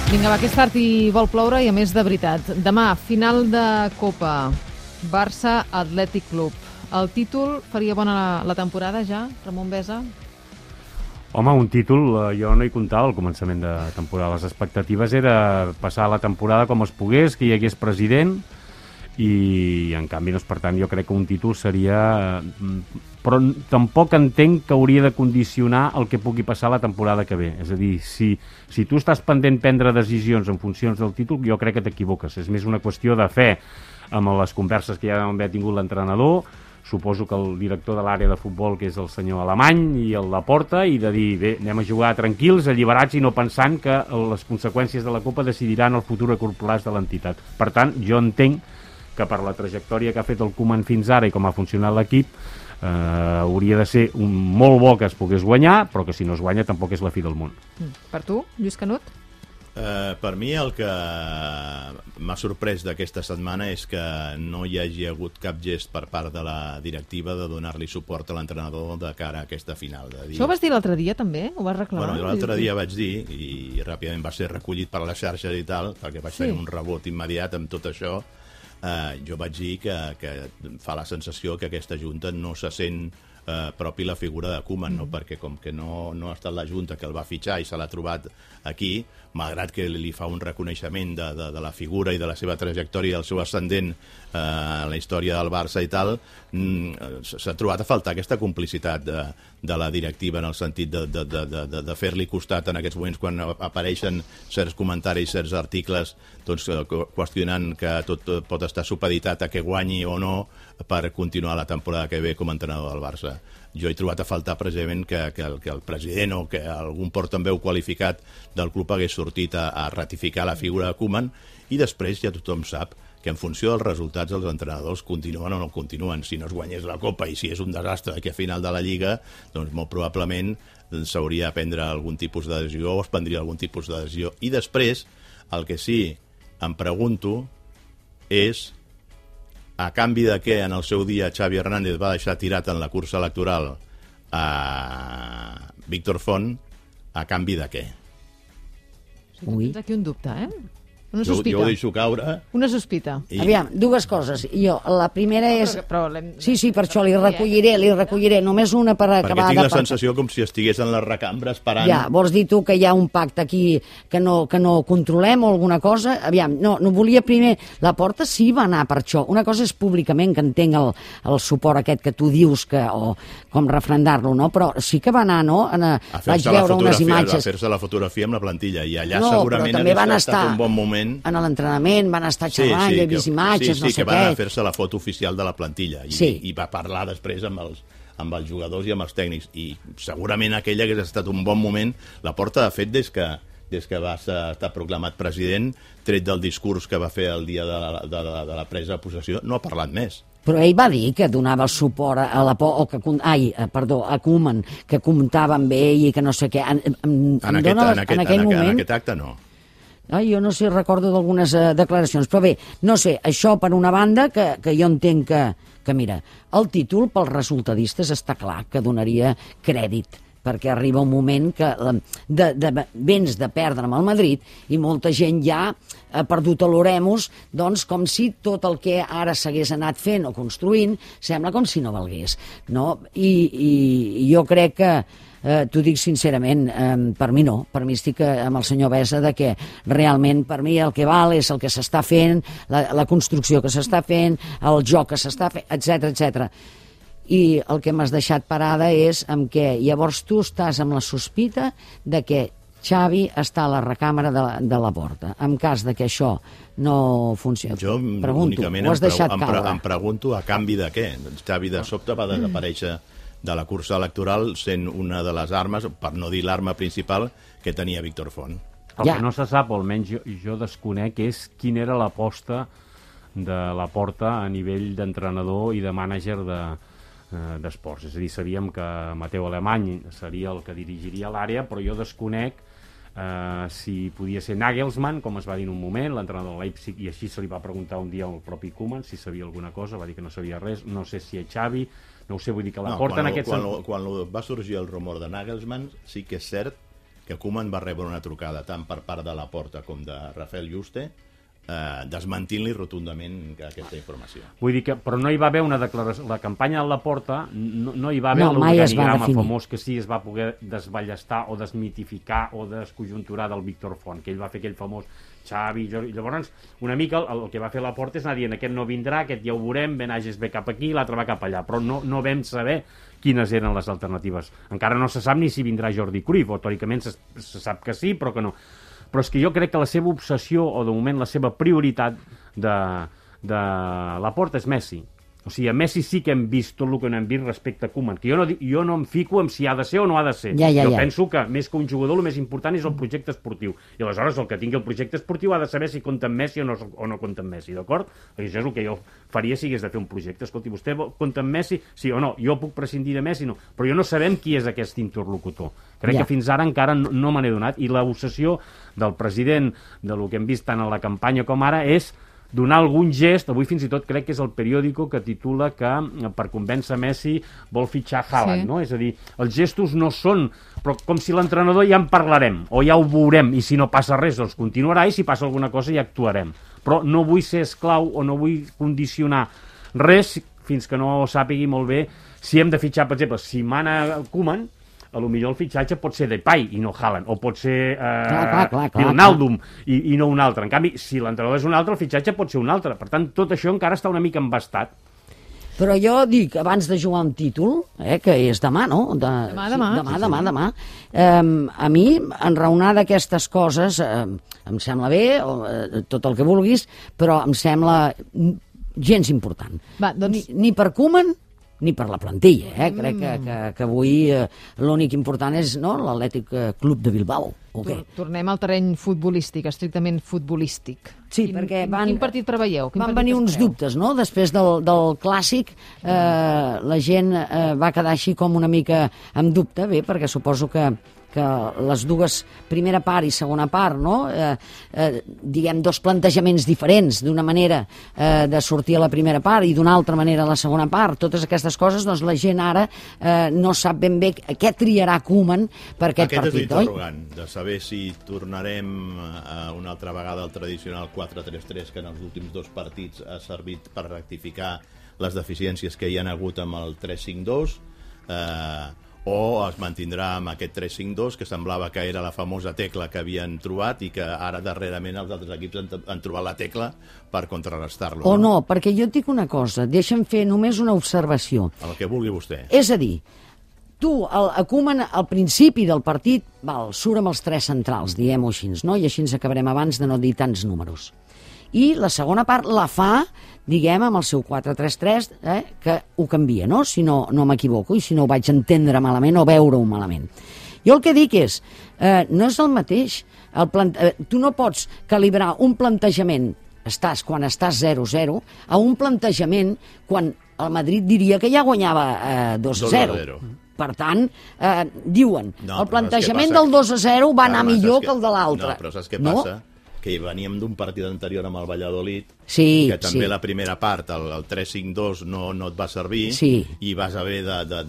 Vinga, va, que és tard i vol ploure, i a més de veritat. Demà, final de Copa, Barça Atlètic Club. El títol faria bona la temporada ja, Ramon Besa? Home, un títol, jo no hi comptava al començament de temporada. Les expectatives era passar la temporada com es pogués, que hi hagués president, i en canvi, doncs, per tant, jo crec que un títol seria... Però tampoc entenc que hauria de condicionar el que pugui passar la temporada que ve. És a dir, si tu estàs pendent prendre decisions en funcions del títol, jo crec que t'equivoques. És més una qüestió de fe amb les converses que ja vam haver tingut l'entrenador. Suposo que el director de l'àrea de futbol, que és el senyor Alemany, i el Laporta, i de dir, bé, anem a jugar tranquils, alliberats, i no pensant que les conseqüències de la Copa decidiran el futur a curt plaç de l'entitat. Per tant, jo entenc que per la trajectòria que ha fet el Koeman fins ara i com ha funcionat l'equip, hauria de ser molt bo que es pogués guanyar, però que si no es guanya tampoc és la fi del món. Per tu, Lluís Canut? Per mi el que m'ha sorprès d'aquesta setmana és que no hi hagi hagut cap gest per part de la directiva de donar-li suport a l'entrenador de cara a aquesta final. Això ho vas dir l'altre dia també? Ho vas reclamar? Bueno, l'altre dia vaig dir, i ràpidament va ser recollit per les xarxes i tal, perquè vaig tenir un rebot immediat amb tot això. Jo vaig dir que fa la sensació que aquesta Junta no se sent propi la figura de Koeman, no? Perquè com que no ha estat la Junta que el va fitxar i se l'ha trobat aquí, malgrat que li fa un reconeixement de la figura i de la seva trajectòria i del seu ascendent a la història del Barça i tal, s'ha trobat a faltar aquesta complicitat de la directiva en el sentit de fer-li costat en aquests moments quan apareixen certs comentaris, certs articles, doncs, qüestionant que tot pot estar supeditat a que guanyi o no per continuar la temporada que ve com a entrenador del Barça. Jo he trobat a faltar precisament que el president o que algun portaveu qualificat del club hagués sortit a ratificar la figura de Koeman, i després ja tothom sap que en funció dels resultats els entrenadors continuen o no continuen. Si no es guanyés la Copa i si és un desastre aquí a final de la Lliga, doncs molt probablement s'hauria de prendre algun tipus de decisió o es prendria algun tipus de decisió. I després, el que sí em pregunto és a canvi de què en el seu dia Xavi Hernández va deixar tirat en la cursa electoral a Víctor Font, a canvi de què? Tens aquí un dubte, eh? Una sospita. Jo ho deixo caure. Una sospita. Aviam, dues coses. La primera és... Sí, per això li recolliré. Només una per acabar... Perquè tinc la sensació com si estigués en la recambra esperant... Ja, vols dir tu que hi ha un pacte aquí que no controlem o alguna cosa? Aviam, no volia primer... La Porta sí va anar per això. Una cosa és públicament, que entenc el suport aquest que tu dius, o com refrendar-lo, no? Però sí que va anar, no? Vaig veure unes imatges... A fer-se la fotografia amb la plantilla, i allà segurament hauria estat un bon moment. En l'entrenament van estar xerrant, he vist imatges, no sé què. Sí, que van anar a fer-se la foto oficial de la plantilla i va parlar després amb els jugadors i amb els tècnics, i segurament aquella hagués estat un bon moment. La Porta, de fet, des que va estar proclamat president, tret del discurs que va fer el dia de la presa de possessió, no ha parlat més. Però ell va dir que donava el suport a Koeman, que comptava amb ell i que no sé què. En aquest acte no. Jo no sé, recordo d'algunes declaracions, però bé, no sé, això per una banda, que jo entenc que mira, el títol pels resultadistes està clar que donaria crèdit, perquè arriba un moment que vens de perdre amb el Madrid i molta gent ja ha perdut l'oremus, doncs com si tot el que ara s'hagués anat fent o construint sembla com si no valgués, no? I jo crec que t'ho dic sincerament, per mi no, per mi estic amb el senyor Besa de que realment per mi el que val és el que s'està fent, la construcció que s'està fent, el joc que s'està fent, etc. I el que m'has deixat parada és amb què llavors tu estàs amb la sospita de que Xavi està a la recàmera de la Porta. En cas de que això no funciona. Jo únicament em pregunto a canvi de què. Xavi de sobte va desaparèixer de la cursa electoral sent una de les armes, per no dir l'arma principal, que tenia Víctor Font. El que no se sap, o almenys jo desconec, és quina era l'aposta de la Porta a nivell d'entrenador i de mànager d'esports. És a dir, sabíem que Mateu Alemany seria el que dirigiria l'àrea, però jo desconec si podia ser Nagelsmann, com es va dir en un moment, l'entrenador de Leipzig, i així se li va preguntar un dia al propi Koeman si sabia alguna cosa, va dir que no sabia res, no sé si és Xavi, no ho sé, vull dir que la Porta en aquest sentit... Quan va sorgir el rumor de Nagelsmann, sí que és cert que Koeman va rebre una trucada tant per part de Laporta com de Rafael Juste, desmentint-li rotundament aquesta informació. Vull dir que, però no hi va haver una declaració, la campanya de Laporta no hi va haver mai es va l'organigrama definir. famós que sí es va poder desballestar o desmitificar o desconjunturar del Víctor Font, que ell va fer aquell famós Xavi, Jordi. Llavors, una mica el que va fer Laporta és anar dient aquest no vindrà, aquest ja ho veurem, Benages ve cap aquí, l'altre va cap allà, però no vam saber quines eren les alternatives. Encara no se sap ni si vindrà Jordi Cruyff, o teòricament se sap que sí, però que no. Però és que jo crec que la seva obsessió, o de moment la seva prioritat de Laporta és Messi. O sigui, a Messi sí que hem vist tot el que no hem vist respecte a Koeman, que jo no em fico en si ha de ser o no ha de ser. Jo penso que més que un jugador el més important és el projecte esportiu. I aleshores el que tingui el projecte esportiu ha de saber si compta amb Messi o no compta amb Messi, d'acord? Perquè això és el que jo faria si hagués de fer un projecte. Escolti, vostè compta amb Messi? Sí o no? Jo puc prescindir de Messi? No. Però jo no sabem qui és aquest interlocutor. Crec que fins ara encara no me n'he donat. I l'obsessió del president, del que hem vist tant a la campanya com ara, és donar algun gest. Avui fins i tot crec que és el periòdico que titula que per convèncer Messi vol fitxar Haaland, no? És a dir, els gestos no són, però com si l'entrenador ja en parlarem, o ja ho veurem, i si no passa res, doncs continuarà, i si passa alguna cosa ja actuarem. Però no vull ser esclau o no vull condicionar res fins que no sàpigui molt bé si hem de fitxar, per exemple, si mana Koeman, a lo millor el fitxatge pot ser Depay i no Haaland, o pot ser Wijnaldum i no un altre. En canvi, si l'entrenador és un altre, el fitxatge pot ser un altre. Per tant, tot això encara està una mica embastat. Però jo dic, abans de jugar un títol, que és demà, no? Demà. A mi, enraonar d'aquestes coses, em sembla bé, tot el que vulguis, però em sembla gens important. Va, doncs... Ni per Koeman, ni per la plantilla, Crec que avui l'únic important és l'Atlètic Club de Bilbao. Tornem al terreny futbolístic, estrictament futbolístic. Sí, perquè quin partit preveieu? Van venir uns dubtes, no? Després del clàssic, la gent va quedar així com una mica amb dubte, perquè suposo que les dues, primera part i segona part, diguem, dos plantejaments diferents, d'una manera de sortir a la primera part i d'una altra manera a la segona part, totes aquestes coses, doncs la gent ara no sap ben bé què triarà Koeman per aquest partit, oi? Aquest és l'interrogant, de saber si tornarem una altra vegada al tradicional 4-3-3 que en els últims dos partits ha servit per rectificar les deficiències que hi ha hagut amb el 3-5-2, o es mantindrà amb aquest 3-5-2, que semblava que era la famosa tecla que havien trobat i que ara darrerament els altres equips han trobat la tecla per contrarrestar-lo. O no, perquè jo et dic una cosa, deixa'm fer només una observació. El que vulgui vostè. És a dir, tu, a Koeman, al principi del partit, surt amb els tres centrals, diguem-ho així, no? I així ens acabarem abans de no dir tants números. I la segona part la fa, diguem, amb el seu 4-3-3, que ho canvia, no? Si no m'equivoco, i si no ho vaig entendre malament o veure-ho malament. Jo el que dic és, no és el mateix. Tu no pots calibrar un plantejament quan estàs 0-0 a un plantejament quan el Madrid diria que ja guanyava 2-0. Per tant, diuen, el plantejament del 2-0 va anar millor que el de l'altre. No, però saps què passa? Que veníem d'un partit anterior amb el Valladolid, que també la primera part, el 3-5-2, no et va servir, i vas haver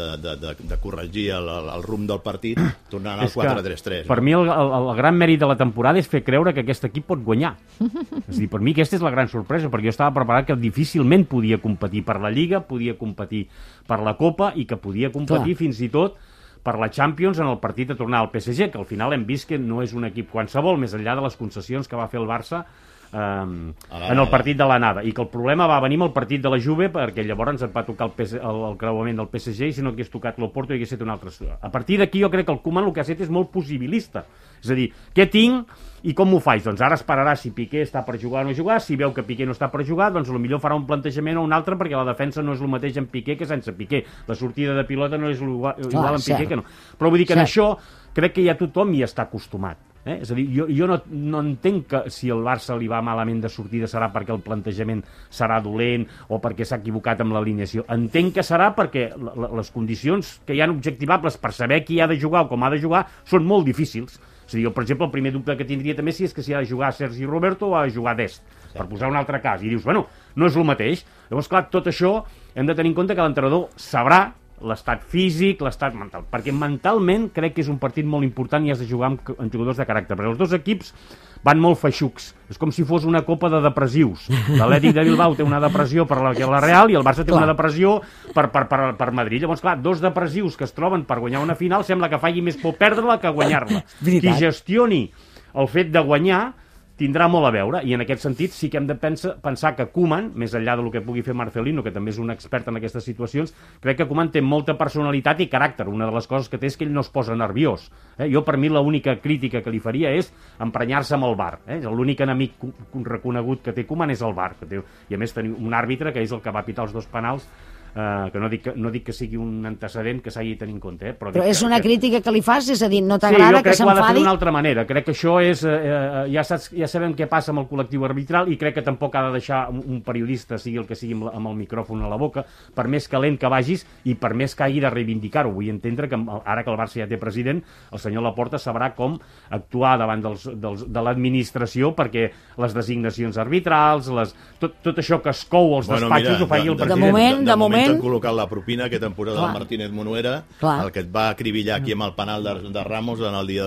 de corregir el rumb del partit tornant al 4-3-3. Per mi el gran mèrit de la temporada és fer creure que aquest equip pot guanyar. És a dir, per mi aquesta és la gran sorpresa, perquè jo estava preparat que difícilment podia competir per la Lliga, podia competir per la Copa i que podia competir fins i tot per la Champions en el partit de tornar al PSG, que al final hem vist que no és un equip qualsevol, més enllà de les concessions que va fer el Barça en el partit de l'anada, i que el problema va venir amb el partit de la Juve, perquè llavors et va tocar el creuament del PSG, i si no hagués tocat l'Oporto hi hagués estat una altra situació. A partir d'aquí jo crec que el Koeman el que ha fet és molt possibilista, és a dir, què tinc i com m'ho faig? Doncs ara esperarà si Piqué està per jugar o no jugar, si veu que Piqué no està per jugar, doncs potser farà un plantejament o un altre, perquè la defensa no és el mateix amb Piqué que sense Piqué, la sortida de pilota no és igual amb Piqué que no. Però vull dir que en això crec que ja tothom hi està acostumat. És a dir, jo no entenc que si el Barça li va malament de sortida serà perquè el plantejament serà dolent o perquè s'ha equivocat amb l'alineació. Entenc que serà perquè les condicions que hi ha objectivables per saber qui ha de jugar o com ha de jugar són molt difícils. És a dir, jo, per exemple, el primer dubte que tindria també és que si ha de jugar Sergi Roberto o ha de jugar Dest, per posar un altre cas. I dius, bueno, no és el mateix. Llavors, clar, tot això hem de tenir en compte que l'entrenador sabrà l'estat físic, l'estat mental, perquè mentalment crec que és un partit molt important i has de jugar amb jugadors de caràcter, perquè els dos equips van molt feixucs, és com si fos una copa de depressius. L'Atlètic de Bilbao té una depressió per la Real i el Barça té una depressió per Madrid. Llavors, clar, dos depressius que es troben per guanyar una final sembla que faci més por perdre-la que guanyar-la. Qui gestioni el fet de guanyar tindrà molt a veure, i en aquest sentit sí que hem de pensar que Koeman, més enllà del que pugui fer Marcelino, que també és un expert en aquestes situacions, crec que Koeman té molta personalitat i caràcter. Una de les coses que té és que ell no es posa nerviós. Jo, per mi, l'única crítica que li faria és emprenyar-se amb el VAR. L'únic enemic reconegut que té Koeman és el VAR, i a més tenir un àrbitre que és el que va pitar els dos penals, que no dic que sigui un antecedent que s'hagi de tenir en compte. Però és una crítica que li fas? És a dir, no t'agrada que s'enfadi? Sí, jo crec que ho ha de fer d'una altra manera. Crec que això és... Ja sabem què passa amb el col·lectiu arbitral i crec que tampoc ha de deixar un periodista, sigui el que sigui, amb el micròfon a la boca, per més calent que vagis i per més que hagi de reivindicar-ho. Vull entendre que ara que el Barça ja té president, el senyor Laporta sabrà com actuar davant de l'administració perquè les designacions arbitrals, tot això que es cou als despatxos ho faci el president. De moment han col·locat la propina que temporada del Martínez Monuera, el que et va acribillar aquí amb el penal de Ramos en el dia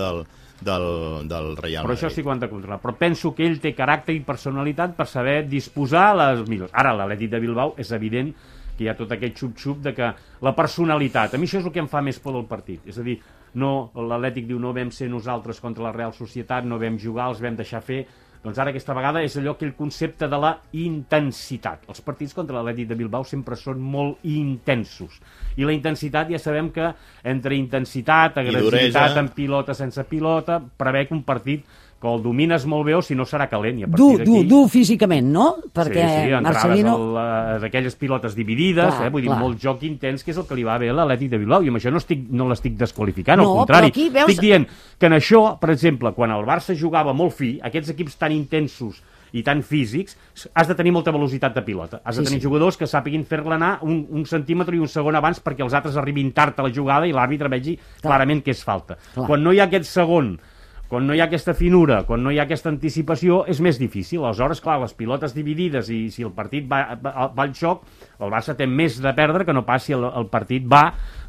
del Real Madrid. Però això sí que ho han de controlar. Però penso que ell té caràcter i personalitat per saber disposar les millors. Ara, l'Atlètic de Bilbao és evident que hi ha tot aquest xup-xup de que la personalitat, a mi això és el que em fa més por del partit. És a dir, no, l'Atlètic diu no vam ser nosaltres contra la Real Societat, no vam jugar, els vam deixar fer. Doncs ara aquesta vegada és aquell concepte de la intensitat. Els partits contra l'Atlètic de Bilbao sempre són molt intensos. I la intensitat ja sabem que entre intensitat, agressivitat amb pilota, sense pilota, preveig un partit que el domines molt bé o si no serà calent. Dur físicament, no? Perquè sí, Marcelino... d'aquelles pilotes dividides, vull dir, molt joc intens, que és el que li va bé a l'Atlètic de Bilbao, i amb això no l'estic desqualificant, al contrari. Estic dient que en això, per exemple, quan el Barça jugava molt fi, aquests equips tan intensos i tan físics, has de tenir molta velocitat de pilota. Has de tenir jugadors que sàpiguin fer-la anar un centímetre i un segon abans perquè els altres arribin tard a la jugada i l'àrbitre vegi clarament que és falta. Quan no hi ha aquest segon, quan no hi ha aquesta finura, quan no hi ha aquesta anticipació, és més difícil. Aleshores, clar, les pilotes dividides i si el partit va al xoc, el Barça té més de perdre que no pas si el partit va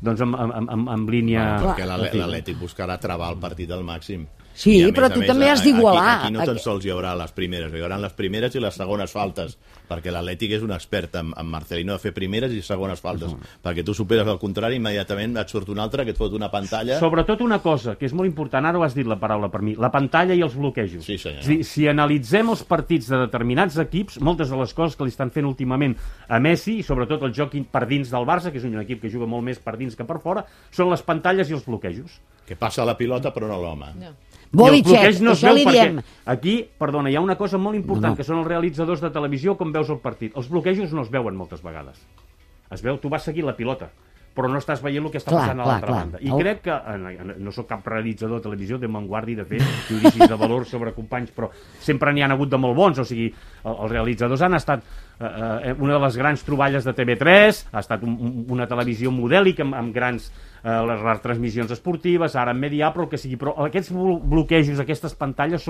amb línia... Perquè l'Atlètic buscarà travar el partit al màxim. Sí, però tu també has d'igualar. Aquí no tan sols hi haurà les primeres, hi haurà les primeres i les segones faltes, perquè l'Atlètic és un expert en Marcelino de fer primeres i segones faltes, perquè tu superes al contrari, immediatament et surt un altre que et fot una pantalla... Sobretot una cosa, que és molt important, ara ho has dit la paraula per mi, la pantalla i els bloquejos. Sí, senyor. Si analitzem els partits de determinats equips, moltes de les coses que li estan fent últimament a Messi, i sobretot el joc per dins del Barça, que és un equip que juga molt més per dins que per fora, són les pantalles i els bloquejos. Que passa la pilota però no l'home. No. Bolicek, no això li diem. Aquí, perdona, hi ha una cosa molt important, que són els realitzadors de televisió com veus el partit. Els bloquejos no es veuen moltes vegades. Es veu, tu vas seguir la pilota, però no estàs veient el que està passant a l'altra banda. I crec que, no sóc cap realitzador de televisió, de m'enguardi de fer judicis de valor sobre companys, però sempre n'hi ha hagut de molt bons, o sigui, els realitzadors han estat una de les grans troballes de TV3, ha estat una televisió modèlica amb grans les retransmissions esportives, ara en Medià, però el que sigui. Però aquests bloquejos, aquestes pantalles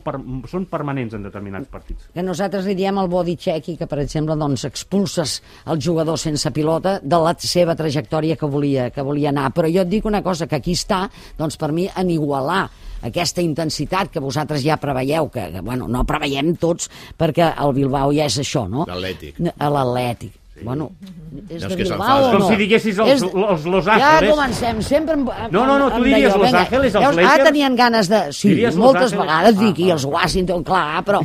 són permanents en determinats partits. Que nosaltres li diem al body check i que, per exemple, doncs, expulses el jugador sense pilota de la seva trajectòria que volia anar. Però jo et dic una cosa, que aquí està, doncs, per mi, en igualar aquesta intensitat que vosaltres ja preveieu, que bueno, no preveiem tots, perquè el Bilbao ja és això, no? L'Atlètic. Sí. Bueno, és de Bilbao o no? Com si diguessis els Los Ángeles. Ja comencem, sempre... No, tu diries Los Ángeles, els Lakers. Ara tenien ganes de... Sí, moltes vegades dic, i els Washington, clar, però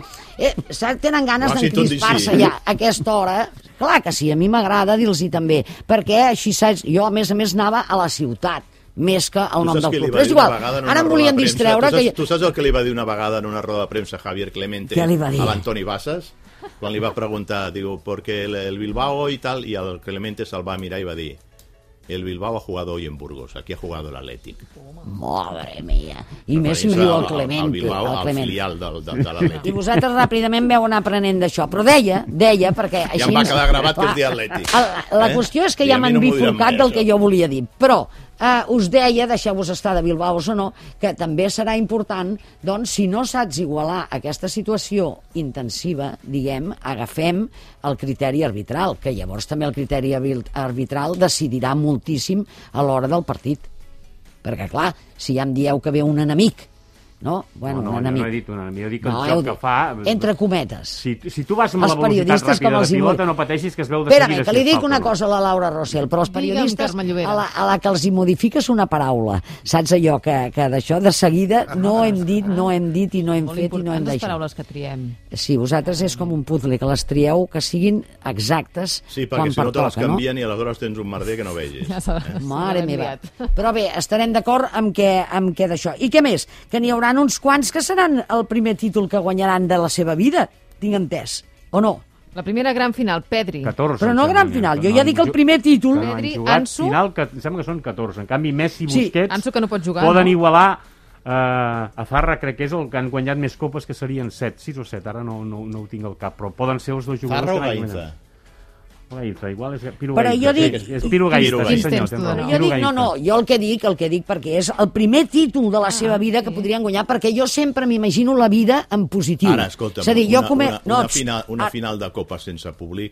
tenen ganes d'encrispar-se ja a aquesta hora. Clar que sí, a mi m'agrada dir-los-hi també, perquè així saps... Jo, a més anava a la ciutat, més que el nom del club. Però és igual, ara em volien distreure... Tu saps el que li va dir una vegada en una roda de premsa Javier Clemente a l'Antoni Bassas? Quan li va preguntar, diu, porque el Bilbao y tal, y al Clemente se'l va mirar i va dir, el Bilbao ha jugado hoy en Burgos, aquí ha jugado l'Atlètic. Madre mía. I més si em diu el Clemente. El Bilbao, el filial de l'Atlètic. I vosaltres ràpidament veu anar aprenent d'això. Però deia, perquè així... Ja em va quedar gravat que és dir Atlètic. La qüestió és que ja m'han bifurcat del que jo volia dir. Però us deia, deixeu-vos estar de Bilbao o no, que també serà important, doncs, si no saps igualar aquesta situació intensiva, diguem, agafem el criteri arbitral, que llavors també el criteri arbitral decidirà molt moltíssim a l'hora del partit. Perquè, clar, si ja em dieu que ve un enemic, no? Bueno, no, un enemic. no he dit un enemic, he dit que No, el joc que fa... Entre cometes. Si tu vas amb Els la velocitat periodistes com ràpida de els hi pilota, vull. no pateixis que es veu de Espera't, seguida. que si li et dic falta una o no. cosa a la Laura Rossell, però els Digue'm, periodistes, Carme Llobera. a la que els hi modifiques una paraula, saps allò, que d'això de seguida no hem dit i no hem fet i no hem Importants les deixat. paraules que triem. Sí, vosaltres és com un puzzle, que les trieu que siguin exactes Sí, quan perquè si no te les pertoca, no? canvien i aleshores tens un merder que no vegis. Ja s'ha Mare s'ha meva. enviat. Però bé, estarem d'acord amb què d'això. I què més? Que n'hi haurà uns quants que seran el primer títol que guanyaran de la seva vida, tinc entès, o no? La primera gran final, Pedri. 14. Però no em gran sembla, final, que jo no ja han dic el ju- primer títol. que no han Pedri, jugat Ansu. final, que em sembla que són 14. En canvi, Messi i Sí. Busquets Ansu que no pot jugar, poden no? igualar a Zarra, crec que és el que han guanyat més copes, que serien 7, 6 o 7, ara no ho tinc al cap, però poden ser els dos jugadors Zarra o que n'han Gainza? guanyat. Gainza, igual és Piru Però Gainza, jo dic- sí, és Piru Gainza, sí Quins senyor. temps tu tens dones? raó, Jo Piru dic, no, Gainza. jo el que dic perquè és el primer títol de la seva vida que podrien guanyar, perquè jo sempre m'imagino la vida en positiu. Ara, escolta'm, és a dir, jo una final de Copa sense públic...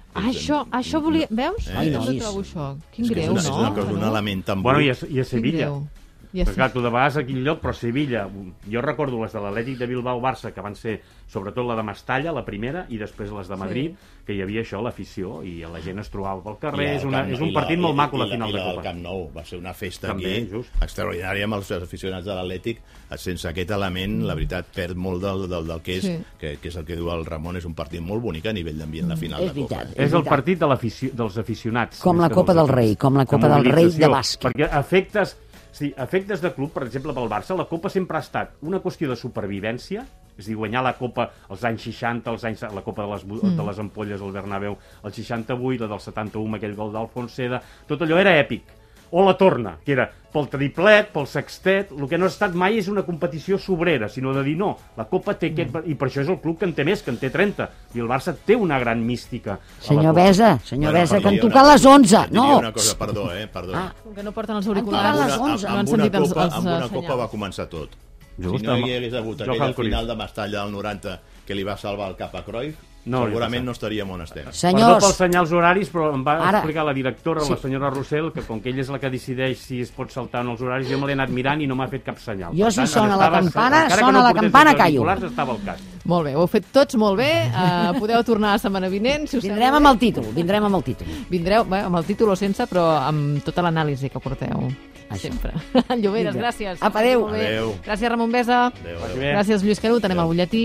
Això volia... Veus? Ai, no nois. trobo això. Quin És que greu, és no? una cosa, un element tan Bueno, buit. i a Sevilla. I Pues clar, tu de vegades a quin lloc, però Sevilla, jo recordo les de l'Atlètic de Bilbao-Barça, que van ser sobretot la de Mestalla, la primera, i després les de Madrid, que hi havia això, l'afició, i la gent es trobava pel carrer, és un partit molt maco, la final de I la del Copa. Camp Nou, va ser una festa També, aquí just. extraordinària amb els aficionats de l'Atlètic. Sense aquest element, la veritat, perd molt del que és, Sí. que és el que diu el Ramon, és un partit molt bonic a nivell d'ambient, la final És de Copa. veritat. És el partit de dels aficionats. Com més la que Copa dels del Rei, equips. com la Copa del Rei de mobilització, bàsquet. Perquè efectes de club, per exemple, pel Barça, la Copa sempre ha estat una qüestió de supervivència, és a dir, guanyar la Copa als anys 60, la Copa de les Ampolles al Bernabéu, el 68, la del 71, amb aquell gol d'Alfonseda, tot allò era èpic. O la torna, que era pel triplet, pel sextet, el que no ha estat mai és una competició sobrera, sinó de dir no, la Copa té aquest... I per això és el club que en té més, que en té 30, i el Barça té una gran mística. a la Senyor Copa. Besa, que en tocar les 11. Et diria No, una cosa, perdó. Com que no porten els tocat auriculars, les 11. no han sentit els amb una senyals. Copa va començar tot. Just, Si no amb- hi hagués hagut Johan aquella Cruyff. final de Mestalla del 90 que li va salvar el cap a Cruyff, No hauria segurament passat. no estaríem on estem. Perdó pels senyors, senyals horaris, però em va Ara- explicar la directora, Sí. la senyora Rossell, que com que ella és la que decideix si es pot saltar en els horaris, jo me l'he anat mirant i no m'ha fet cap senyal. Jo, Per si tant, sona la estava- campana, encara que sona la portés campana, els callo. auriculars, estava al cas. Molt bé, ho heu fet tots molt bé. Podeu tornar la setmana vinent, si us vindrem sembla amb bé. el títol, vindrem amb el títol. Vindreu bé, amb el títol o sense, però amb tota l'anàlisi que porteu. Això. Sempre. Lloberes, Vinga. gràcies. Apa, adéu. Molt bé. Adéu. Gràcies, Ramon Besa. Adéu, Vagi adéu. bé. Gràcies, Lluís Canut. Anem al butlletí.